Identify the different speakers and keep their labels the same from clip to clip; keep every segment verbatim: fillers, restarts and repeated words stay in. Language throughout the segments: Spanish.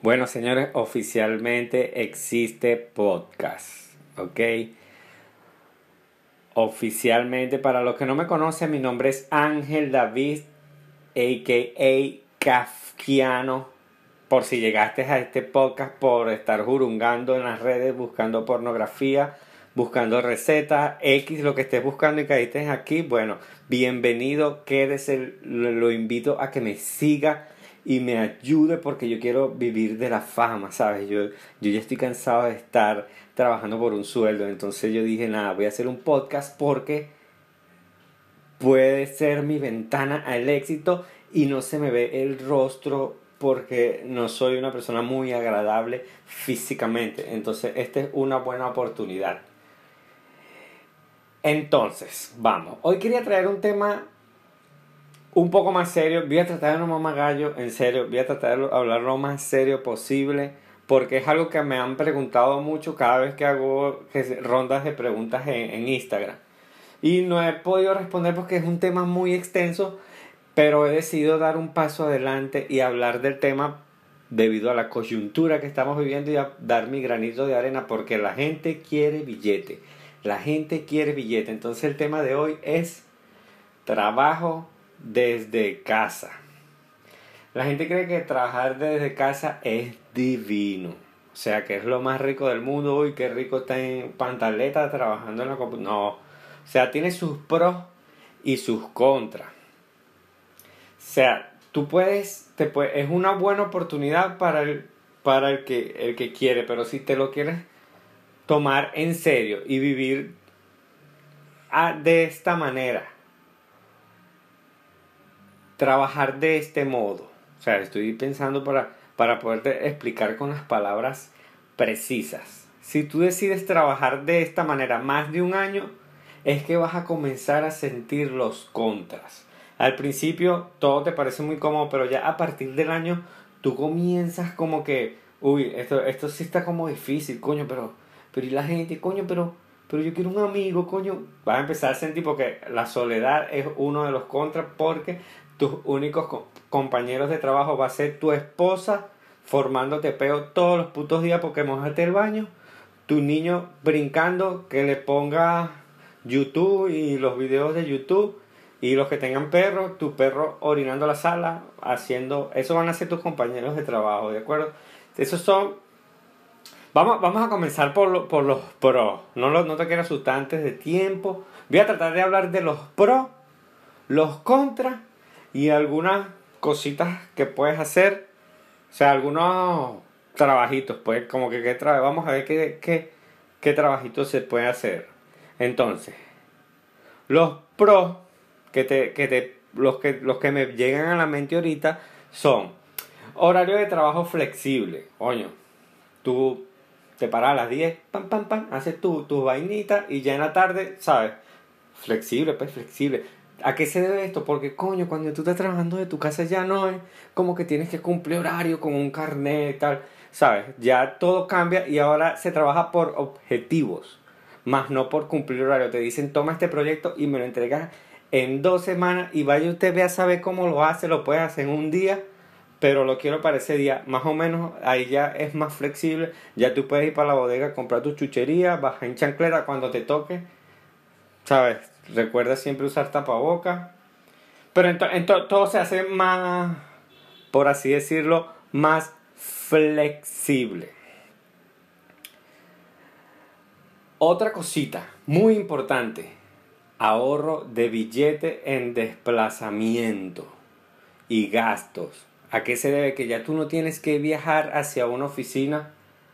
Speaker 1: Bueno, señores, oficialmente existe podcast, ¿ok? Oficialmente, para los que no me conocen, mi nombre es Ángel David, a k a. Kafkiano. Por si llegaste a este podcast por estar jurungando en las redes, buscando pornografía, buscando recetas, X, lo que estés buscando y caíste aquí, bueno, bienvenido, quédese, lo invito a que me siga y me ayude porque yo quiero vivir de la fama, ¿sabes? Yo, yo ya estoy cansado de estar trabajando por un sueldo, entonces yo dije, nada, voy a hacer un podcast porque puede ser mi ventana al éxito y no se me ve el rostro porque no soy una persona muy agradable físicamente. Entonces, esta es una buena oportunidad. Entonces, vamos. Hoy quería traer un tema un poco más serio. Voy a tratar de no mamar gallo, en serio. Voy a tratar de hablar lo más serio posible porque es algo que me han preguntado mucho cada vez que hago rondas de preguntas en, en Instagram. Y no he podido responder porque es un tema muy extenso, pero he decidido dar un paso adelante y hablar del tema debido a la coyuntura que estamos viviendo y a dar mi granito de arena porque la gente quiere billete. La gente quiere billete. Entonces el tema de hoy es trabajo desde casa. La gente cree que trabajar desde casa es divino. O sea, que es lo más rico del mundo. Uy, qué rico está en pantaleta trabajando en la computadora. No. O sea, tiene sus pros y sus contras. O sea, tú puedes, te puede, es una buena oportunidad para el, para el que, el que quiere, pero si te lo quieres tomar en serio y vivir a, de esta manera, trabajar de este modo, o sea, estoy pensando para, para poderte explicar con las palabras precisas. Si tú decides trabajar de esta manera más de un año, es que vas a comenzar a sentir los contras. Al principio todo te parece muy cómodo, pero ya a partir del año tú comienzas como que, uy, esto, esto sí está como difícil, coño, pero, pero y la gente, coño, pero, pero yo quiero un amigo, coño. Vas a empezar a sentir porque la soledad es uno de los contras porque tus únicos co- compañeros de trabajo va a ser tu esposa formándote peo todos los putos días porque mojaste el baño, tu niño brincando que le ponga YouTube y los videos de YouTube, y los que tengan perros, tu perro orinando la sala, haciendo, eso van a ser tus compañeros de trabajo, ¿de acuerdo? Esos son, vamos, vamos a comenzar por, lo, por los pros, no, lo, no te quiero asustar antes de tiempo, voy a tratar de hablar de los pros, los contras y algunas cositas que puedes hacer, o sea, algunos trabajitos, pues, como que qué tra- vamos a ver qué, qué, qué trabajitos se puede hacer. Entonces, los pros que te, que te, los que, los que me llegan a la mente ahorita son horario de trabajo flexible. Coño, tú te paras a las diez, pam, pam, pam, haces tu, tus vainitas y ya en la tarde, ¿sabes? Flexible, pues flexible. ¿A qué se debe esto? Porque, coño, cuando tú estás trabajando de tu casa ya no es como que tienes que cumplir horario con un carnet y tal, ¿sabes? Ya todo cambia y ahora se trabaja por objetivos, más no por cumplir horario. Te dicen, toma este proyecto y me lo entregas en dos semanas y vaya usted ve a saber cómo lo hace, lo puede hacer en un día, pero lo quiero para ese día. Más o menos ahí ya es más flexible. Ya tú puedes ir para la bodega, comprar tu chuchería, bajar en chanclera cuando te toque, ¿sabes? Recuerda siempre usar tapabocas. Pero entonces ento- todo se hace más, por así decirlo, más flexible. Otra cosita muy importante, ahorro de billete en desplazamiento y gastos. ¿A qué se debe? Que ya tú no tienes que viajar hacia una oficina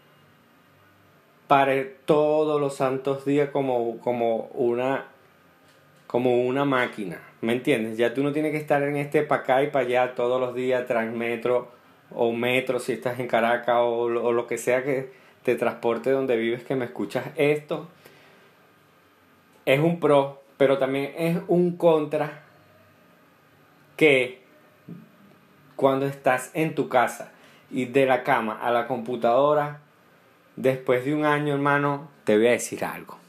Speaker 1: para todos los santos días como, como una como una máquina, ¿me entiendes? Ya tú no tienes que estar en este para acá y para allá todos los días, Transmetro o metro si estás en Caracas o, o lo que sea que te transporte donde vives, que me escuchas esto. Es un pro, pero también es un contra que cuando estás en tu casa y de la cama a la computadora, después de un año, hermano, te voy a decir algo.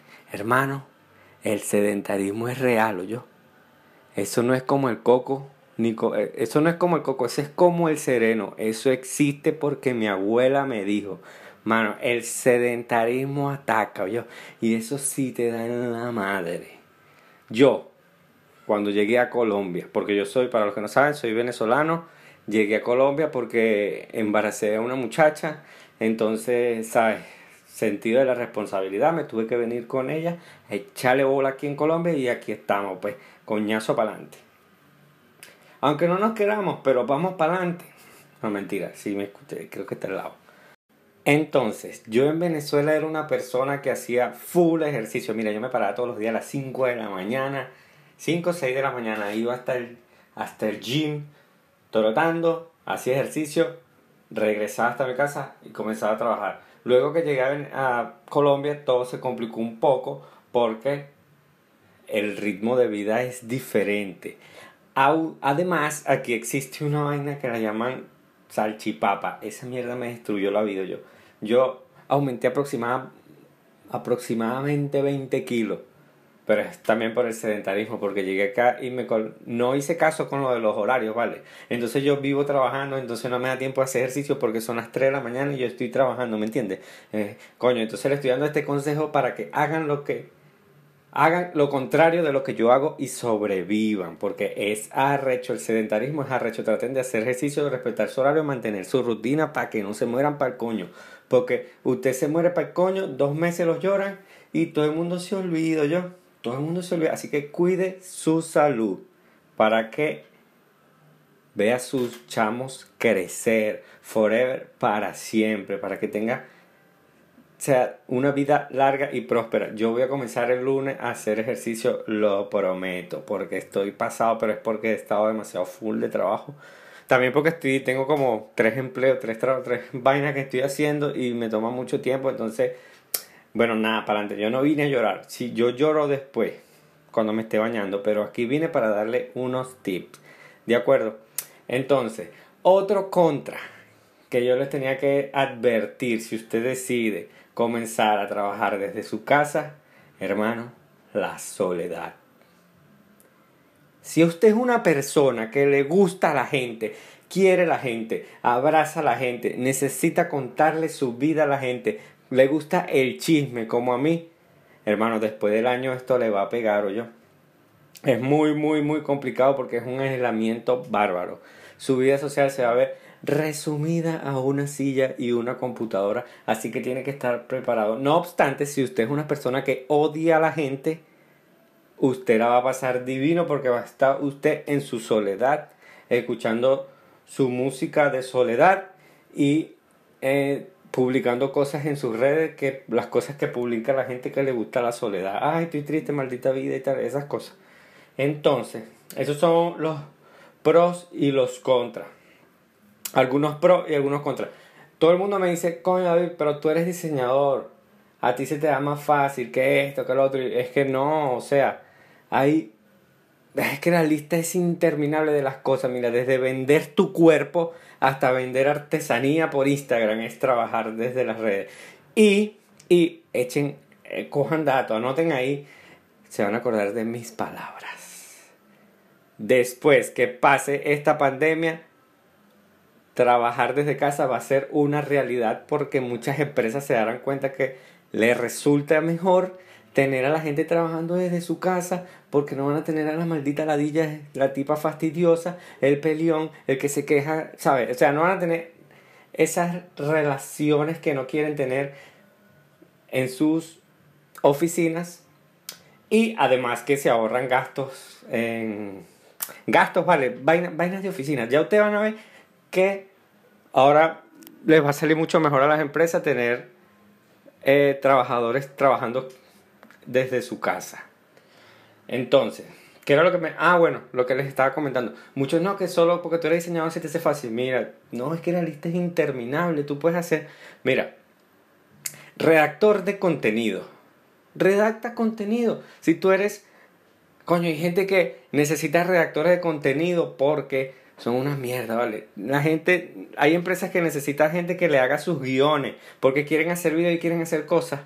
Speaker 1: Hermano, el sedentarismo es real, ¿o yo? Eso no es como el coco Ni co- eh, eso no es como el coco, eso es como el sereno. Eso existe porque mi abuela me dijo. Mano, el sedentarismo ataca, yo. Y eso sí te da en la madre. Yo, cuando llegué a Colombia, porque yo soy, para los que no saben, soy venezolano, llegué a Colombia porque embaracé a una muchacha, entonces, ¿sabes? Sentido de la responsabilidad, me tuve que venir con ella, echarle bola aquí en Colombia y aquí estamos, pues, coñazo para adelante. Aunque no nos queramos, pero vamos para adelante. No, mentira, sí me escuché, creo que está al lado. Entonces, yo en Venezuela era una persona que hacía full ejercicio. Mira, yo me paraba todos los días a las cinco de la mañana, cinco o seis de la mañana, iba hasta el, hasta el gym, trotando, hacía ejercicio, regresaba hasta mi casa y comenzaba a trabajar. Luego que llegué a, a Colombia, todo se complicó un poco porque el ritmo de vida es diferente. Au- Además, aquí existe una vaina que la llaman salchipapa. Esa mierda me destruyó la vida yo. Yo aumenté aproximada- aproximadamente veinte kilos. Pero es también por el sedentarismo, porque llegué acá y me col- no hice caso con lo de los horarios, ¿vale? Entonces yo vivo trabajando, entonces no me da tiempo a hacer ejercicio porque son las tres de la mañana y yo estoy trabajando, ¿me entiendes? Eh, coño, entonces le estoy dando este consejo para que hagan lo que hagan lo contrario de lo que yo hago y sobrevivan, porque es arrecho, el sedentarismo es arrecho. Traten de hacer ejercicio, de respetar su horario, mantener su rutina para que no se mueran para el coño. Porque usted se muere para el coño, dos meses los lloran y todo el mundo se olvida, yo. Todo el mundo se olvida. Así que cuide su salud para que vea sus chamos crecer forever, para siempre, para que tenga sea una vida larga y próspera. Yo voy a comenzar el lunes a hacer ejercicio, lo prometo, porque estoy pasado, pero es porque he estado demasiado full de trabajo. También porque estoy, tengo como tres empleos, tres, tra- tres vainas que estoy haciendo y me toma mucho tiempo. Entonces, bueno, nada, para adelante. Yo no vine a llorar. Si yo lloro después, cuando me esté bañando, pero aquí vine para darle unos tips. ¿De acuerdo? Entonces, otro contra que yo les tenía que advertir, si usted decide comenzar a trabajar desde su casa, hermano, la soledad. Si usted es una persona que le gusta a la gente, quiere a la gente, abraza a la gente, necesita contarle su vida a la gente, le gusta el chisme como a mí, hermano, después del año esto le va a pegar, o yo. Es muy, muy, muy complicado porque es un aislamiento bárbaro. Su vida social se va a ver resumida a una silla y una computadora, así que tiene que estar preparado. No obstante, si usted es una persona que odia a la gente, usted la va a pasar divino porque va a estar usted en su soledad, escuchando su música de soledad y eh, publicando cosas en sus redes, que las cosas que publica la gente que le gusta la soledad. Ay, estoy triste, maldita vida y tal, esas cosas. Entonces, esos son los pros y los contras. Algunos pros y algunos contras. Todo el mundo me dice, coño David, pero tú eres diseñador. A ti se te da más fácil que esto, que lo otro. Y es que no, o sea, hay... Es que la lista es interminable de las cosas. Mira, desde vender tu cuerpo hasta vender artesanía por Instagram es trabajar desde las redes. Y, y echen, eh, cojan datos, anoten ahí, se van a acordar de mis palabras. Después que pase esta pandemia, trabajar desde casa va a ser una realidad porque muchas empresas se darán cuenta que les resulta mejor tener a la gente trabajando desde su casa porque no van a tener a la maldita ladilla, la tipa fastidiosa, el peleón, el que se queja, ¿sabes? O sea, no van a tener esas relaciones que no quieren tener en sus oficinas y además que se ahorran gastos en... Gastos, vale, vaina, vainas de oficina. Ya ustedes van a ver que ahora les va a salir mucho mejor a las empresas tener eh, trabajadores trabajando desde su casa. Entonces, ¿qué era lo que me... Ah, bueno, lo que les estaba comentando. Muchos no, que solo porque tú eres diseñador se te hace fácil. Mira, no, es que la lista es interminable. Tú puedes hacer... Mira, redactor de contenido. Redacta contenido. Si tú eres... Coño, hay gente que necesita redactores de contenido porque son una mierda, ¿vale? La gente... Hay empresas que necesitan gente que le haga sus guiones porque quieren hacer videos y quieren hacer cosas.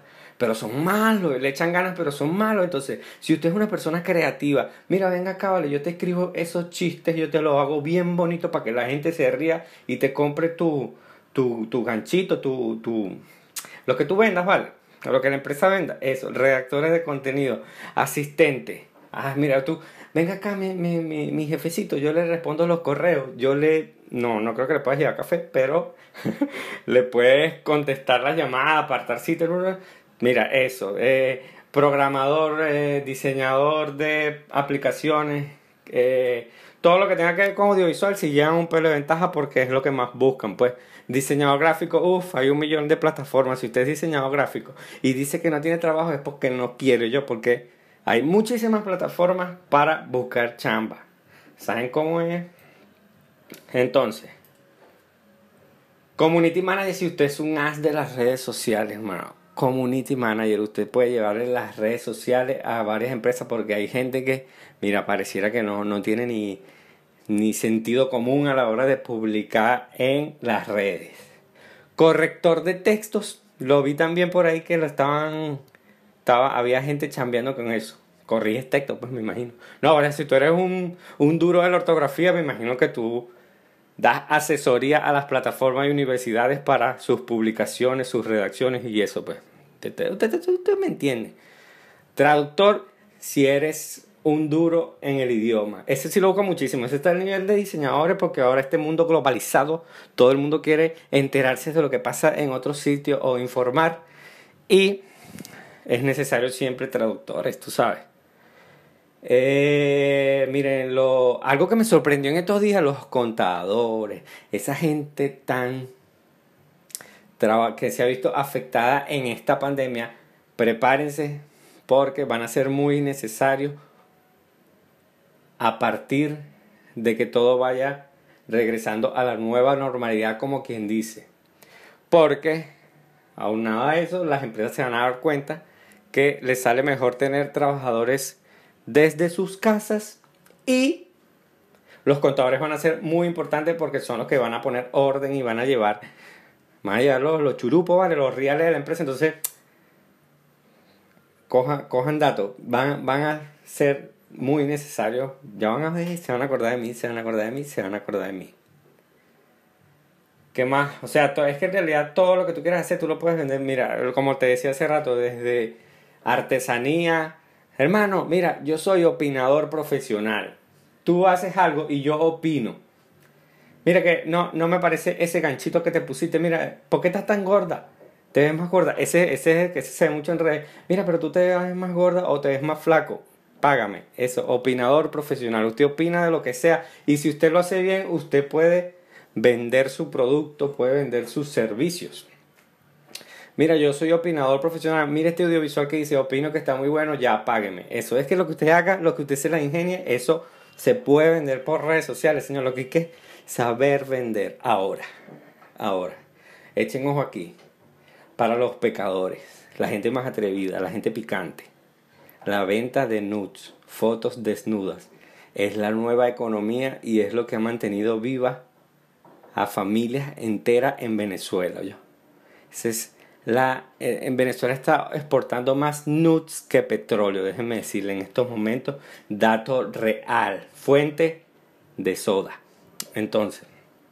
Speaker 1: pero son malos, le echan ganas, pero son malos. Entonces, si usted es una persona creativa, mira, venga acá, vale, yo te escribo esos chistes, yo te los hago bien bonito para que la gente se ría y te compre tu, tu, tu ganchito, tu, tu, lo que tú vendas, ¿vale? Lo que la empresa venda, eso, redactores de contenido, asistente. Ah, mira, tú, venga acá, mi, mi, mi, mi jefecito, yo le respondo los correos, yo le, no, no creo que le puedas llevar café, pero le puedes contestar las llamadas, apartar citas. Mira, eso, eh, programador, eh, diseñador de aplicaciones, eh, todo lo que tenga que ver con audiovisual, si llevan un pelo de ventaja porque es lo que más buscan, pues. Diseñador gráfico, uff, hay un millón de plataformas. Si usted es diseñador gráfico y dice que no tiene trabajo es porque no quiere yo, porque hay muchísimas plataformas para buscar chamba. ¿Saben cómo es? Entonces, Community Manager, si usted es un as de las redes sociales, hermano. Community Manager, usted puede llevarle las redes sociales a varias empresas porque hay gente que, mira, pareciera que no, no tiene ni, ni sentido común a la hora de publicar en las redes. Corrector de textos, lo vi también por ahí que lo estaban, estaba, había gente chambeando con eso. Corriges textos, pues me imagino. No, ahora si tú eres un, un duro de la ortografía, me imagino que tú das asesoría a las plataformas y universidades para sus publicaciones, sus redacciones y eso, pues. Usted, usted, usted, usted me entiende. Traductor, si eres un duro en el idioma. Ese sí lo busco muchísimo. Ese está el nivel de diseñadores porque ahora este mundo globalizado, todo el mundo quiere enterarse de lo que pasa en otros sitios o informar. Y es necesario siempre traductores, tú sabes. Eh, miren, lo, algo que me sorprendió en estos días, los contadores, esa gente tan traba, que se ha visto afectada en esta pandemia, prepárense porque van a ser muy necesarios a partir de que todo vaya regresando a la nueva normalidad, como quien dice. Porque, aunado a eso, las empresas se van a dar cuenta que les sale mejor tener trabajadores desde sus casas y los contadores van a ser muy importantes porque son los que van a poner orden y van a llevar, van a llevar los, los churupos, ¿vale? Los reales de la empresa. Entonces, cojan, cojan datos, van, van a ser muy necesarios. Ya van a ver, se van a acordar de mí, se van a acordar de mí, se van a acordar de mí. ¿Qué más? O sea, es que en realidad todo lo que tú quieras hacer, tú lo puedes vender. Mira, como te decía hace rato, desde artesanía. Hermano, mira, yo soy opinador profesional. Tú haces algo y yo opino. Mira que no, no me parece ese ganchito que te pusiste. Mira, ¿por qué estás tan gorda? Te ves más gorda. Ese, ese es el que se ve mucho en redes. Mira, pero tú te ves más gorda o te ves más flaco. Págame. Eso, opinador profesional. Usted opina de lo que sea. Y si usted lo hace bien, usted puede vender su producto, puede vender sus servicios. Mira, yo soy opinador profesional. Mira este audiovisual que dice, opino que está muy bueno, ya págueme. Eso es que lo que usted haga, lo que usted se la ingenie, eso se puede vender por redes sociales, señor. Lo que hay que saber vender ahora. Ahora. Echen ojo aquí. Para los pecadores, la gente más atrevida, la gente picante. La venta de nudes, fotos desnudas, es la nueva economía y es lo que ha mantenido viva a familias enteras en Venezuela. ¿Yo? Ese es La, en Venezuela está exportando más nudes que petróleo, déjenme decirle en estos momentos, dato real, fuente de soda. Entonces,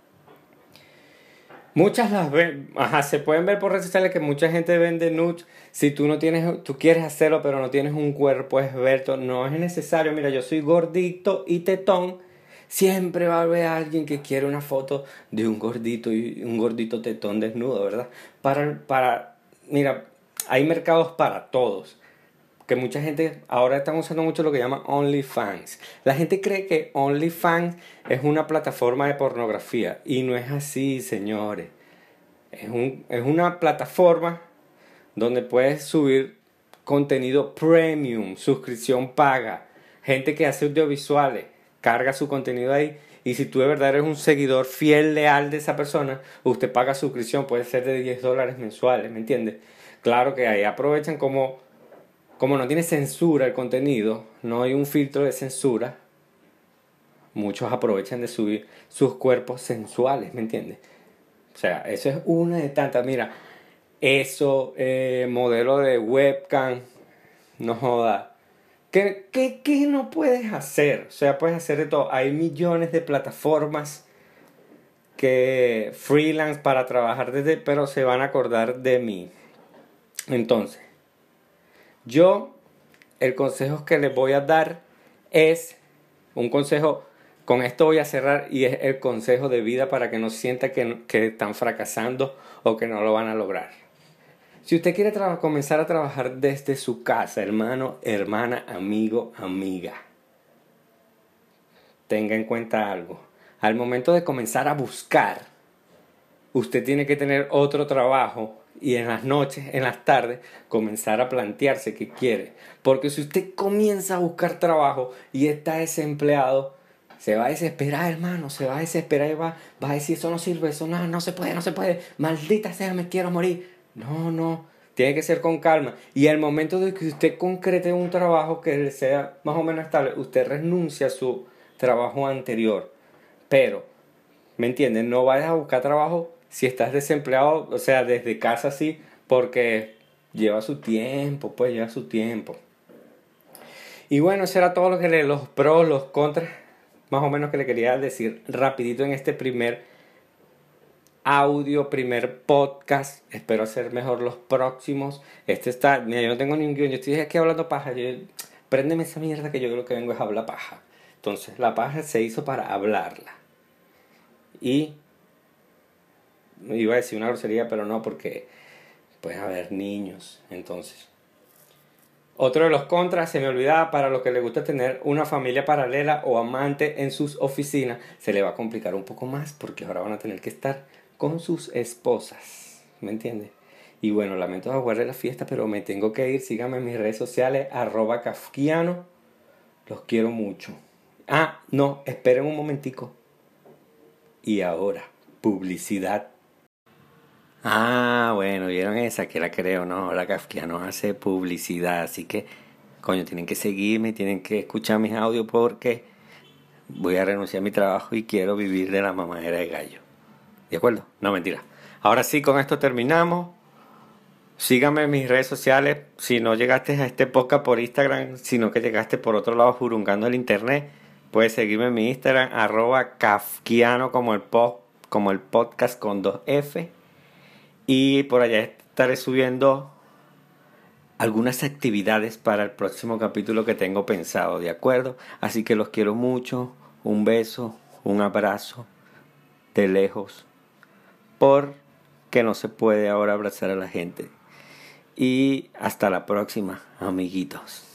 Speaker 1: muchas las ven, ajá, se pueden ver por redes sociales que mucha gente vende nudes. Si tú no tienes, tú quieres hacerlo pero no tienes un cuerpo esbelto, no es necesario. Mira, yo soy gordito y tetón. Siempre va a haber alguien que quiere una foto de un gordito y un gordito tetón desnudo, ¿verdad? Para, para, mira, hay mercados para todos. Que mucha gente ahora están usando mucho lo que llaman OnlyFans. La gente cree que OnlyFans es una plataforma de pornografía y no es así, señores. Es, un, es una plataforma donde puedes subir contenido premium, suscripción paga, gente que hace audiovisuales. Carga su contenido ahí y si tú de verdad eres un seguidor fiel, leal de esa persona, usted paga suscripción, puede ser de diez dólares mensuales, ¿me entiendes? Claro que ahí aprovechan como, como no tiene censura el contenido, no hay un filtro de censura, muchos aprovechan de subir sus cuerpos sensuales, ¿me entiendes? O sea, eso es una de tantas. Mira, eso, eh, modelo de webcam, no joda. ¿Qué, qué, ¿Qué no puedes hacer? O sea, puedes hacer de todo. Hay millones de plataformas que freelance para trabajar desde, pero se van a acordar de mí. Entonces, yo, el consejo que les voy a dar es un consejo, con esto voy a cerrar, y es el consejo de vida para que no sientan que, que están fracasando o que no lo van a lograr. Si usted quiere tra- comenzar a trabajar desde su casa, hermano, hermana, amigo, amiga, tenga en cuenta algo. Al momento de comenzar a buscar, usted tiene que tener otro trabajo y en las noches, en las tardes, comenzar a plantearse qué quiere. Porque si usted comienza a buscar trabajo y está desempleado, se va a desesperar, hermano, se va a desesperar y va, va a decir, eso no sirve, eso no, no se puede, no se puede, maldita sea, me quiero morir. No, no, tiene que ser con calma. Y al momento de que usted concrete un trabajo que sea más o menos estable, usted renuncia a su trabajo anterior. Pero, ¿me entiendes? No vayas a buscar trabajo si estás desempleado, o sea, desde casa sí, porque lleva su tiempo, pues lleva su tiempo. Y bueno, eso era todo lo que le, los pros, los contras, más o menos que le quería decir rapidito en este primer audio, primer podcast. Espero hacer mejor los próximos. Este está, mira, yo no tengo ningún guión, yo estoy aquí hablando paja. Yo, préndeme esa mierda que yo creo que vengo es a hablar paja. Entonces, la paja se hizo para hablarla. Y iba a decir una grosería, pero no, porque pues a ver, niños. Entonces, otro de los contras, se me olvidaba, para los que les gusta tener una familia paralela o amante en sus oficinas, se le va a complicar un poco más porque ahora van a tener que estar con sus esposas, ¿me entiendes? Y bueno, lamento aguardar la fiesta, pero me tengo que ir. Síganme en mis redes sociales, arroba kafkiano. Los quiero mucho. Ah, no, esperen un momentico. Y ahora, publicidad. Ah, bueno, vieron esa que la creo, ¿no? Ahora Kafkiano hace publicidad, así que, coño, tienen que seguirme, tienen que escuchar mis audios porque voy a renunciar a mi trabajo y quiero vivir de la mamadera de gallo. ¿De acuerdo? No, mentira. Ahora sí, con esto terminamos. Síganme en mis redes sociales. Si no llegaste a este podcast por Instagram, sino que llegaste por otro lado jurungando el internet, puedes seguirme en mi Instagram, arroba kafkiano, como el, po- como el podcast con dos F. Y por allá estaré subiendo algunas actividades para el próximo capítulo que tengo pensado, ¿de acuerdo? Así que los quiero mucho. Un beso, un abrazo de lejos. Porque no se puede ahora abrazar a la gente. Y hasta la próxima, amiguitos.